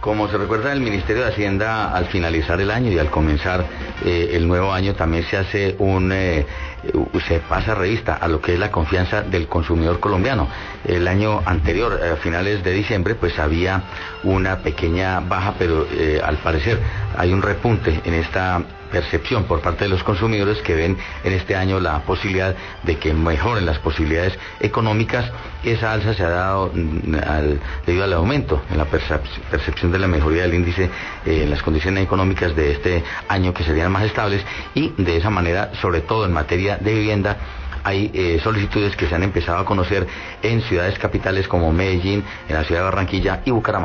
Como se recuerda, el Ministerio de Hacienda al finalizar el año y al comenzar el nuevo año también se hace se pasa revista a lo que es la confianza del consumidor colombiano. El año anterior, a finales de diciembre, pues había una pequeña baja, pero al parecer hay un repunte en esta percepción por parte de los consumidores que ven en este año la posibilidad de que mejoren las posibilidades económicas. Esa alza se ha dado debido al aumento en la percepción de la mejoría del índice en las condiciones económicas de este año, que serían más estables, y de esa manera, sobre todo en materia de vivienda, hay solicitudes que se han empezado a conocer en ciudades capitales como Medellín, en la ciudad de Barranquilla y Bucaramanga.